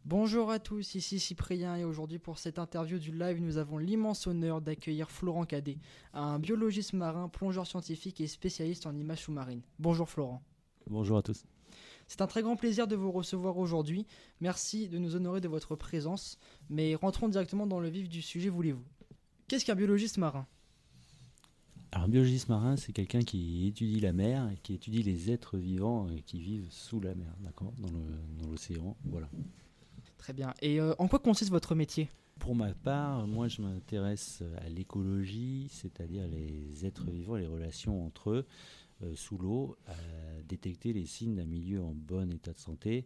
Bonjour à tous, ici Cyprien et aujourd'hui pour cette interview du live, nous avons l'immense honneur d'accueillir Florent Cadet, un biologiste marin, plongeur scientifique et spécialiste en images sous-marines. Bonjour Florent. Bonjour à tous. C'est un très grand plaisir de vous recevoir aujourd'hui. Merci de nous honorer de votre présence, mais rentrons directement dans le vif du sujet, voulez-vous. Qu'est-ce qu'un biologiste marin ? Alors, un biologiste marin, c'est quelqu'un qui étudie la mer et qui étudie les êtres vivants qui vivent sous la mer, d'accord, dans l'océan, voilà. Très bien. Et en quoi consiste votre métier ? Pour ma part, moi, je m'intéresse à l'écologie, c'est-à-dire les êtres vivants, les relations entre eux sous l'eau, à détecter les signes d'un milieu en bon état de santé,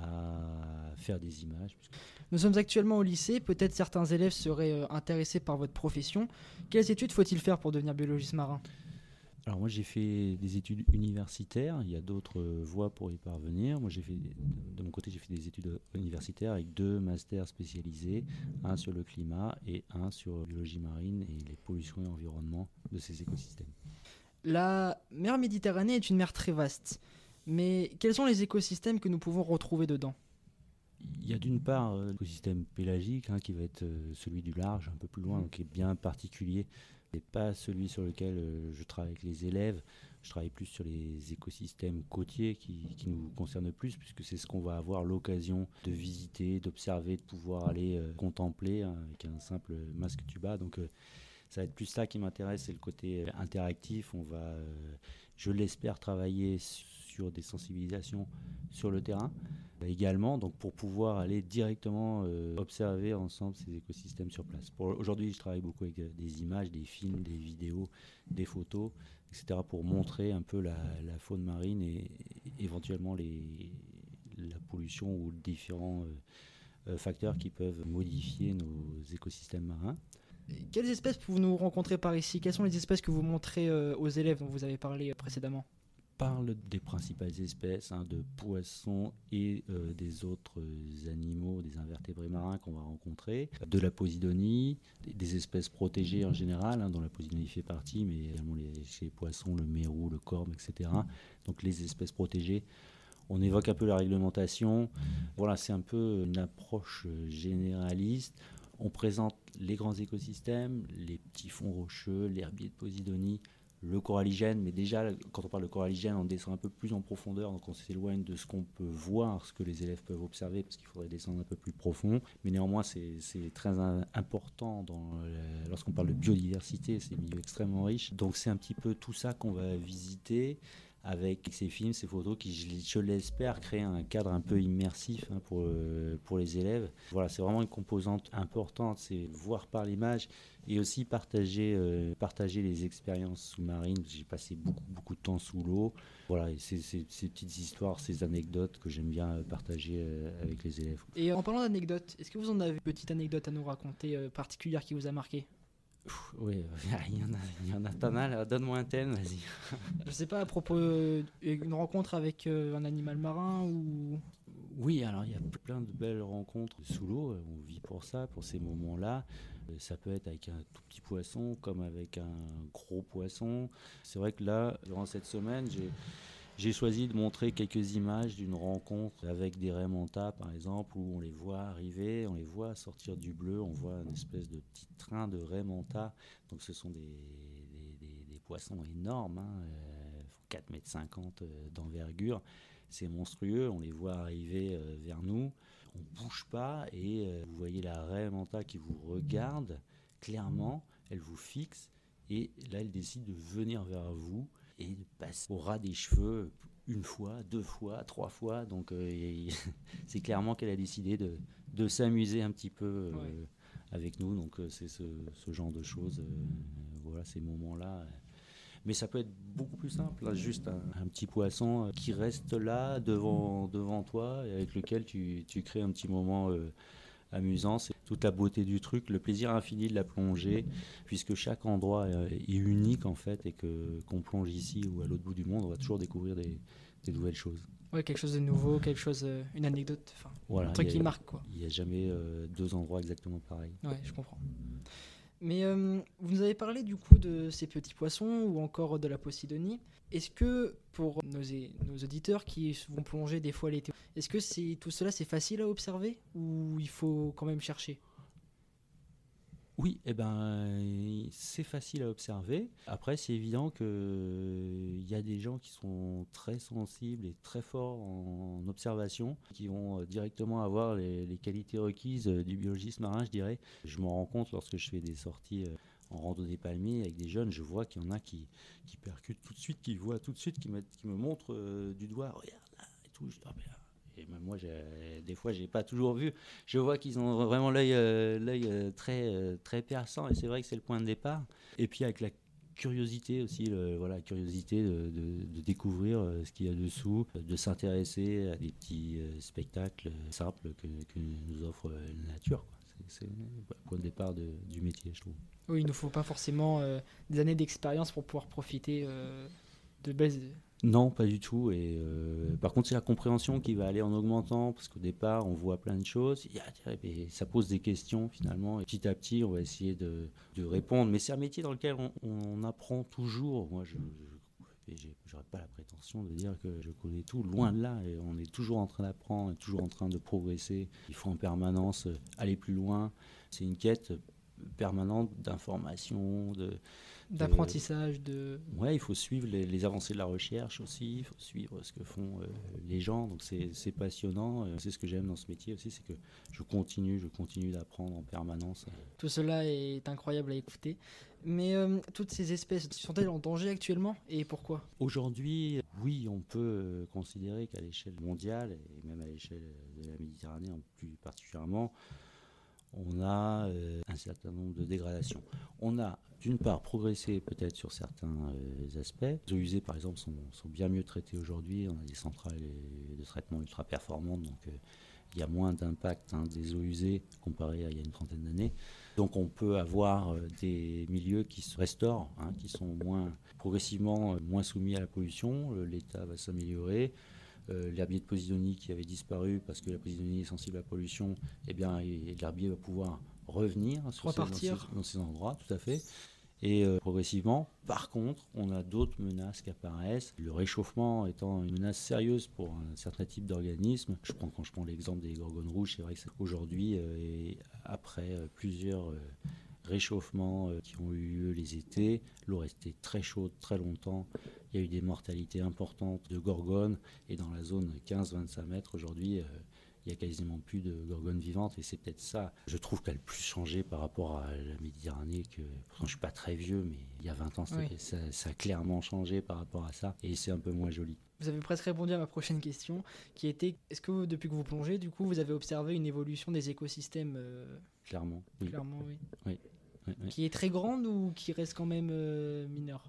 à faire des images. Nous sommes actuellement au lycée, peut-être certains élèves seraient intéressés par votre profession. Quelles études faut-il faire pour devenir biologiste marin ? Alors moi j'ai fait des études universitaires, il y a d'autres voies pour y parvenir. Moi de mon côté j'ai fait des études universitaires avec 2 masters spécialisés, un sur le climat et un sur la biologie marine et les pollutions et l'environnement de ces écosystèmes. La mer Méditerranée est une mer très vaste, mais quels sont les écosystèmes que nous pouvons retrouver dedans ? Il y a d'une part l'écosystème pélagique qui va être celui du large, un peu plus loin, donc qui est bien particulier. Ce n'est pas celui sur lequel je travaille avec les élèves. Je travaille plus sur les écosystèmes côtiers qui nous concernent plus, puisque c'est ce qu'on va avoir l'occasion de visiter, d'observer, de pouvoir aller contempler avec un simple masque tuba. Donc ça va être plus ça qui m'intéresse, c'est le côté interactif. On va, je l'espère, travailler sur des sensibilisations sur le terrain également, donc pour pouvoir aller directement observer ensemble ces écosystèmes sur place. Aujourd'hui, je travaille beaucoup avec des images, des films, des vidéos, des photos, etc. pour montrer un peu la faune marine et éventuellement la pollution ou différents facteurs qui peuvent modifier nos écosystèmes marins. Quelles espèces pouvons-nous rencontrer par ici ? Quelles sont les espèces que vous montrez aux élèves dont vous avez parlé précédemment ? Parle des principales espèces de poissons et des autres animaux, des invertébrés marins qu'on va rencontrer, de la posidonie, des espèces protégées en général, dont la posidonie fait partie, mais également chez les poissons, le mérou, le corbe, etc. Donc les espèces protégées. On évoque un peu la réglementation. Voilà, c'est un peu une approche généraliste. On présente les grands écosystèmes, les petits fonds rocheux, l'herbier de posidonie, le coralligène, mais déjà quand on parle de coralligène, on descend un peu plus en profondeur, donc on s'éloigne de ce qu'on peut voir, ce que les élèves peuvent observer, parce qu'il faudrait descendre un peu plus profond. Mais néanmoins, c'est très important lorsqu'on parle de biodiversité, c'est un milieu extrêmement riche. Donc c'est un petit peu tout ça qu'on va visiter avec ces films, ces photos qui, je l'espère, créent un cadre un peu immersif pour les élèves. Voilà, c'est vraiment une composante importante, c'est voir par l'image et aussi partager les expériences sous-marines. J'ai passé beaucoup de temps sous l'eau. Voilà, et ces petites histoires, ces anecdotes que j'aime bien partager avec les élèves. Et en parlant d'anecdotes, est-ce que vous en avez une petite anecdote à nous raconter particulière qui vous a marqué ? Oui, il y en a pas mal. Donne-moi un thème, vas-y. Je sais pas, à propos d'une rencontre avec un animal marin ou... Oui, alors il y a plein de belles rencontres sous l'eau. On vit pour ça, pour ces moments-là. Ça peut être avec un tout petit poisson comme avec un gros poisson. C'est vrai que là, durant cette semaine, j'ai choisi de montrer quelques images d'une rencontre avec des raies manta, par exemple, où on les voit arriver, on les voit sortir du bleu, on voit une espèce de petit train de raies manta. Donc ce sont des poissons énormes, 4,50 m d'envergure. C'est monstrueux, on les voit arriver vers nous. On ne bouge pas et vous voyez la raie manta qui vous regarde clairement, elle vous fixe et là elle décide de venir vers vous et de passer au ras des cheveux 1 fois, 2 fois, 3 fois. Donc c'est clairement qu'elle a décidé de s'amuser un petit peu avec nous. Donc c'est ce genre de choses, voilà, ces moments-là. Mais ça peut être beaucoup plus simple, juste un petit poisson qui reste là devant toi et avec lequel tu crées un petit moment amusant. C'est toute la beauté du truc, le plaisir infini de la plongée, puisque chaque endroit est unique en fait, et qu'on plonge ici ou à l'autre bout du monde, on va toujours découvrir des nouvelles choses. Ouais, quelque chose de nouveau, quelque chose, une anecdote, voilà, un truc qui marque quoi. Il n'y a jamais 2 endroits exactement pareils. Ouais, je comprends. Mais vous nous avez parlé du coup de ces petits poissons ou encore de la Posidonie. Est-ce que pour nos auditeurs qui vont plonger des fois l'été, est-ce que tout cela c'est facile à observer ou il faut quand même chercher? Oui, c'est facile à observer. Après, c'est évident qu'il y a des gens qui sont très sensibles et très forts en observation, qui vont directement avoir les qualités requises du biologiste marin, je dirais. Je m'en rends compte lorsque je fais des sorties en randonnée palmier avec des jeunes. Je vois qu'il y en a qui percutent tout de suite, qui voient tout de suite, qui me montrent du doigt, regarde là, et tout. Je dis, ah, ben, et même moi, des fois, j'ai pas toujours vu. Je vois qu'ils ont vraiment l'œil très perçant, et c'est vrai que c'est le point de départ. Et puis avec la curiosité aussi, voilà, curiosité de découvrir ce qu'il y a dessous, de s'intéresser à des petits spectacles simples que nous offre la nature, quoi. C'est le point de départ du métier, je trouve. Oui, il ne faut pas forcément des années d'expérience pour pouvoir profiter de belles. Non, pas du tout. Et par contre, c'est la compréhension qui va aller en augmentant, parce qu'au départ, on voit plein de choses. Et ça pose des questions finalement. Et petit à petit, on va essayer de répondre. Mais c'est un métier dans lequel on apprend toujours. Moi, je n'aurais pas la prétention de dire que je connais tout. Loin de là. Et on est toujours en train d'apprendre, on est toujours en train de progresser. Il faut en permanence aller plus loin. C'est une quête permanente d'information, D'apprentissage, ouais, il faut suivre les avancées de la recherche aussi, il faut suivre ce que font les gens, donc c'est passionnant. C'est ce que j'aime dans ce métier aussi, c'est que je continue d'apprendre en permanence. Tout cela est incroyable à écouter. Mais toutes ces espèces sont-elles en danger actuellement et pourquoi? Aujourd'hui, oui, on peut considérer qu'à l'échelle mondiale, et même à l'échelle de la Méditerranée plus particulièrement, on a un certain nombre de dégradations. On a d'une part progressé peut-être sur certains aspects. Les eaux usées par exemple sont bien mieux traitées aujourd'hui. On a des centrales de traitement ultra performantes, donc il y a moins d'impact des eaux usées comparé à il y a une trentaine d'années. Donc on peut avoir des milieux qui se restaurent, qui sont progressivement moins soumis à la pollution. L'état va s'améliorer. L'herbier de Posidonie qui avait disparu parce que la Posidonie est sensible à la pollution, l'herbier va pouvoir revenir dans ces endroits, tout à fait. Et progressivement, par contre, on a d'autres menaces qui apparaissent. Le réchauffement étant une menace sérieuse pour un certain type d'organisme. Quand je prends l'exemple des gorgones rouges, c'est vrai qu'aujourd'hui, après plusieurs réchauffements qui ont eu lieu les étés, l'eau restait très chaude très longtemps. Il y a eu des mortalités importantes de gorgones. Et dans la zone 15-25 mètres, aujourd'hui, il n'y a quasiment plus de gorgones vivantes. Et c'est peut-être ça, je trouve, qu'elle a le plus changé par rapport à la Méditerranée. Pourtant, je ne suis pas très vieux, mais il y a 20 ans, Oui. ça a clairement changé par rapport à ça. Et c'est un peu moins joli. Vous avez presque répondu à ma prochaine question, qui était, est-ce que depuis que vous plongez, du coup, vous avez observé une évolution des écosystèmes Clairement, oui. Clairement, oui. Oui. Qui est très grande ou qui reste quand même mineure?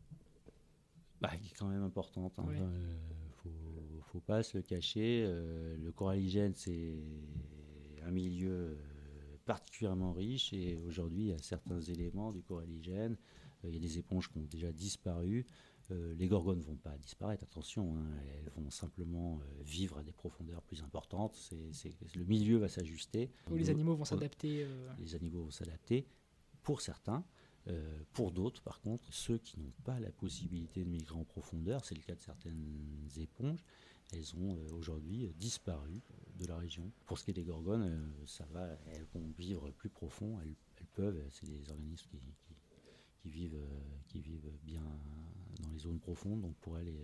Qui est quand même importante. Oui. Faut pas se le cacher. Le coralligène, c'est un milieu particulièrement riche, et aujourd'hui, il y a certains éléments du coralligène. Il y a des éponges qui ont déjà disparu. Les gorgones ne vont pas disparaître, attention, elles vont simplement vivre à des profondeurs plus importantes. Le milieu va s'ajuster. Ou les animaux vont s'adapter. Les animaux vont s'adapter, pour certains. Pour d'autres, par contre, ceux qui n'ont pas la possibilité de migrer en profondeur, c'est le cas de certaines éponges, elles ont aujourd'hui disparu de la région. Pour ce qui est des gorgones, ça va, elles vont vivre plus profond, elles peuvent, c'est des organismes qui vivent bien dans les zones profondes, donc pour elles,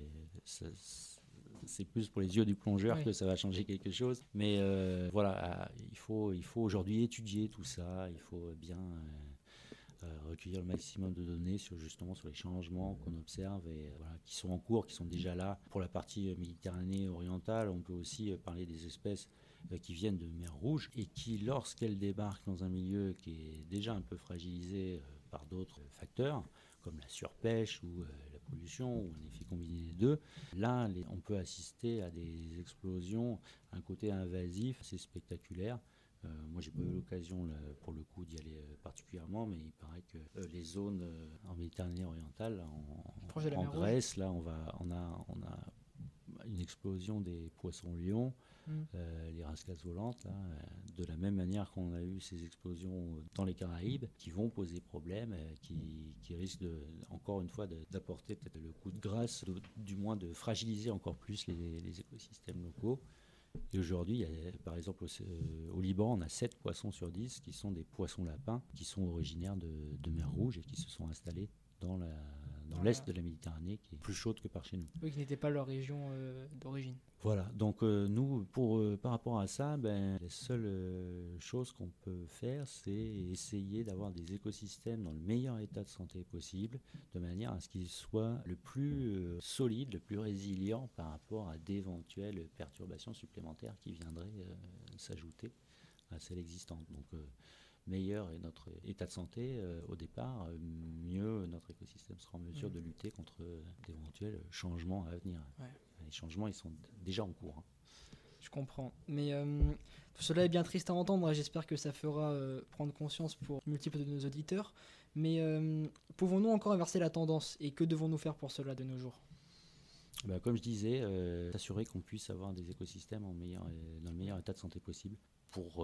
c'est plus pour les yeux du plongeur que ça va changer quelque chose. Mais voilà, il faut aujourd'hui étudier tout ça, il faut bien recueillir le maximum de données sur les changements qu'on observe et qui sont en cours, qui sont déjà là. Pour la partie Méditerranée orientale, on peut aussi parler des espèces qui viennent de mer Rouge et qui, lorsqu'elles débarquent dans un milieu qui est déjà un peu fragilisé par d'autres facteurs, comme la surpêche ou la pollution, ou un effet combiné des deux, là, on peut assister à des explosions, un côté invasif assez spectaculaire. Moi, j'ai pas eu l'occasion, pour le coup, d'y aller particulièrement, mais il paraît que les zones en Méditerranée orientale, en Grèce, là, on a une explosion des poissons-lions, les rascasses volantes, là, de la même manière qu'on a eu ces explosions dans les Caraïbes, qui vont poser problème, qui risquent encore une fois d'apporter peut-être le coup de grâce, du moins de fragiliser encore plus les écosystèmes locaux. Et aujourd'hui, par exemple au Liban, on a 7 poissons sur 10 qui sont des poissons lapins, qui sont originaires de mer Rouge et qui se sont installés dans l'est de la Méditerranée, qui est plus chaude que par chez nous. Oui, qui n'était pas leur région d'origine. Voilà, donc nous, par rapport à ça, la seule chose qu'on peut faire, c'est essayer d'avoir des écosystèmes dans le meilleur état de santé possible, de manière à ce qu'ils soient le plus solides, le plus résilients par rapport à d'éventuelles perturbations supplémentaires qui viendraient s'ajouter à celles existantes. Donc meilleur est notre état de santé au départ, mieux notre écosystème sera en mesure de lutter contre d'éventuels changements à venir. Ouais. Les changements, ils sont déjà en cours. Je comprends. Mais tout cela est bien triste à entendre. J'espère que ça fera prendre conscience pour multiples de nos auditeurs. Mais pouvons-nous encore inverser la tendance? Et que devons-nous faire pour cela de nos jours? Comme je disais, s'assurer qu'on puisse avoir des écosystèmes dans le meilleur état de santé possible pour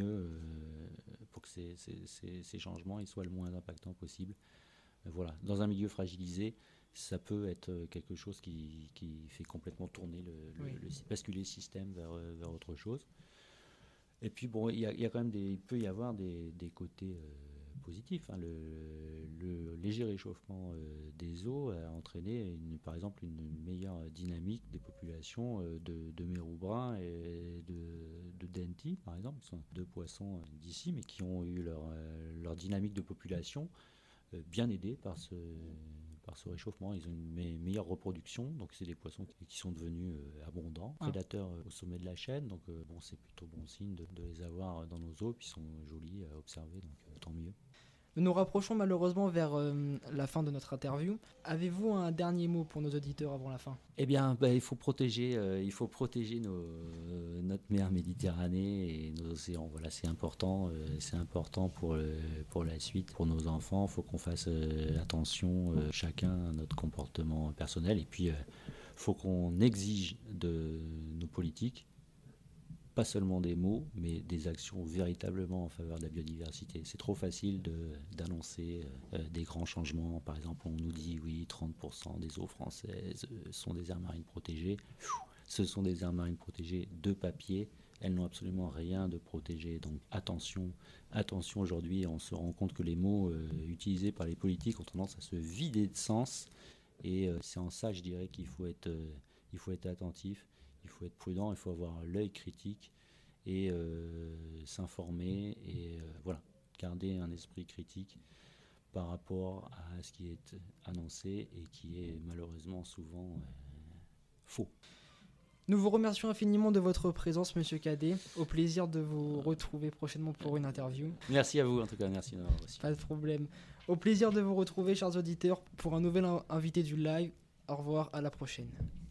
pour que ces changements ils soient le moins impactants possible. Voilà. Dans un milieu fragilisé, ça peut être quelque chose qui fait complètement tourner basculer le système vers autre chose. Et puis il y a quand même il peut y avoir des côtés positifs. Hein. Le léger réchauffement des eaux a entraîné par exemple une meilleure dynamique des populations de mérou brun et de denti, par exemple, qui sont 2 poissons d'ici, mais qui ont eu leur dynamique de population bien aidée par ce réchauffement. Ils ont une meilleure reproduction, donc c'est des poissons qui sont devenus abondants, prédateurs au sommet de la chaîne, donc c'est plutôt bon signe de les avoir dans nos eaux, puis ils sont jolis à observer, donc tant mieux. Nous nous rapprochons malheureusement vers la fin de notre interview. Avez-vous un dernier mot pour nos auditeurs avant la fin? Eh bien, il faut protéger notre mer Méditerranée et nos océans. Voilà, c'est important pour la suite, pour nos enfants. Il faut qu'on fasse attention chacun à notre comportement personnel. Et puis, faut qu'on exige de nos politiques pas seulement des mots, mais des actions véritablement en faveur de la biodiversité. C'est trop facile d'annoncer des grands changements. Par exemple, on nous dit, oui, 30% des eaux françaises sont des aires marines protégées. Ce sont des aires marines protégées de papier. Elles n'ont absolument rien de protégé. Donc attention, aujourd'hui, on se rend compte que les mots utilisés par les politiques ont tendance à se vider de sens. Et c'est en ça, je dirais, qu'il faut être attentif. Il faut être prudent, il faut avoir l'œil critique et s'informer et garder un esprit critique par rapport à ce qui est annoncé et qui est malheureusement souvent faux. Nous vous remercions infiniment de votre présence, Monsieur Cadet. Au plaisir de vous retrouver prochainement pour une interview. Merci à vous, en tout cas, merci de m'avoir reçu. Pas de problème. Au plaisir de vous retrouver, chers auditeurs, pour un nouvel invité du live. Au revoir, à la prochaine.